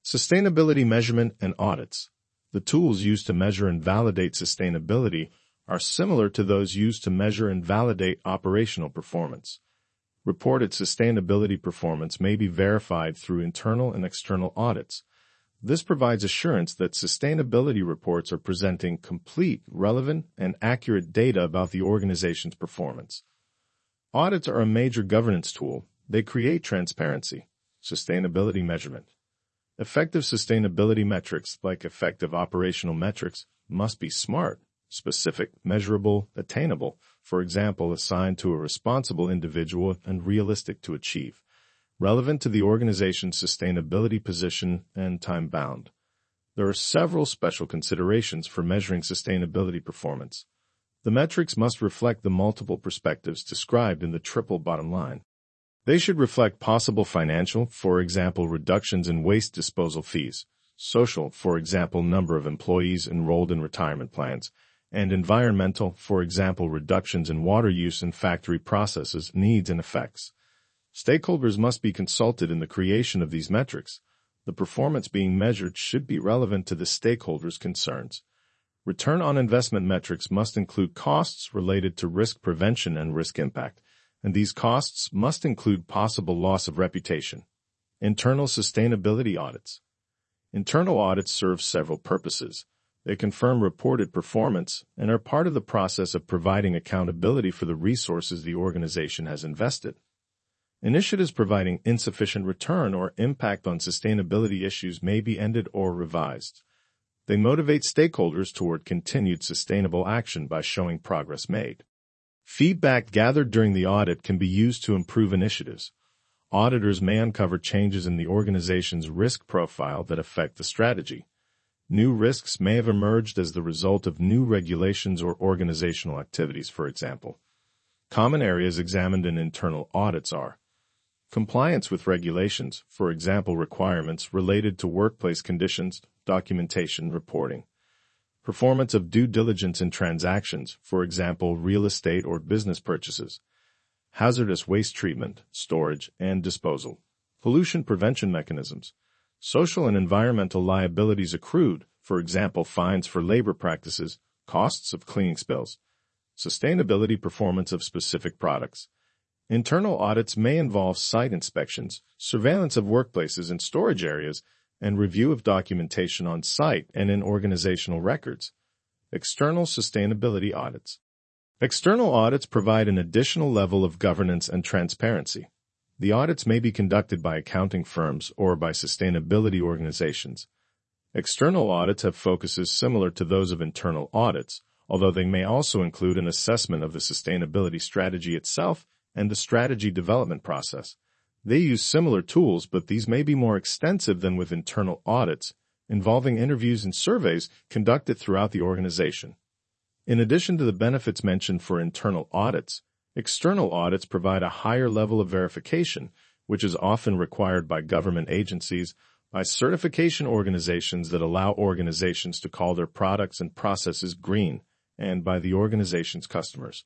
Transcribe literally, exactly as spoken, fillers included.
Sustainability measurement and audits. The tools used to measure and validate sustainability are similar to those used to measure and validate operational performance. Reported sustainability performance may be verified through internal and external audits. This provides assurance that sustainability reports are presenting complete, relevant, and accurate data about the organization's performance. Audits are a major governance tool. They create transparency. Sustainability measurement. Effective sustainability metrics, like effective operational metrics, must be SMART, specific, measurable, attainable, for example, assigned to a responsible individual and realistic to achieve, relevant to the organization's sustainability position, and time-bound. There are several special considerations for measuring sustainability performance. The metrics must reflect the multiple perspectives described in the triple bottom line. They should reflect possible financial, for example, reductions in waste disposal fees, social, for example, number of employees enrolled in retirement plans, and environmental, for example, reductions in water use in factory processes, needs, and effects. Stakeholders must be consulted in the creation of these metrics. The performance being measured should be relevant to the stakeholders' concerns. Return on investment metrics must include costs related to risk prevention and risk impact, and these costs must include possible loss of reputation. Internal sustainability audits. Internal audits serve several purposes. They confirm reported performance and are part of the process of providing accountability for the resources the organization has invested. Initiatives providing insufficient return or impact on sustainability issues may be ended or revised. They motivate stakeholders toward continued sustainable action by showing progress made. Feedback gathered during the audit can be used to improve initiatives. Auditors may uncover changes in the organization's risk profile that affect the strategy. New risks may have emerged as the result of new regulations or organizational activities, for example. Common areas examined in internal audits are compliance with regulations, for example, requirements related to workplace conditions, documentation, reporting. Performance of due diligence in transactions, for example, real estate or business purchases. Hazardous waste treatment, storage, and disposal. Pollution prevention mechanisms. Social and environmental liabilities accrued, for example, fines for labor practices, costs of cleaning spills. Sustainability performance of specific products. Internal audits may involve site inspections, surveillance of workplaces and storage areas, and review of documentation on site and in organizational records. External sustainability audits. External audits provide an additional level of governance and transparency. The audits may be conducted by accounting firms or by sustainability organizations. External audits have focuses similar to those of internal audits, although they may also include an assessment of the sustainability strategy itself and the strategy development process. They use similar tools, but these may be more extensive than with internal audits, involving interviews and surveys conducted throughout the organization. In addition to the benefits mentioned for internal audits, external audits provide a higher level of verification, which is often required by government agencies, by certification organizations that allow organizations to call their products and processes green, and by the organization's customers.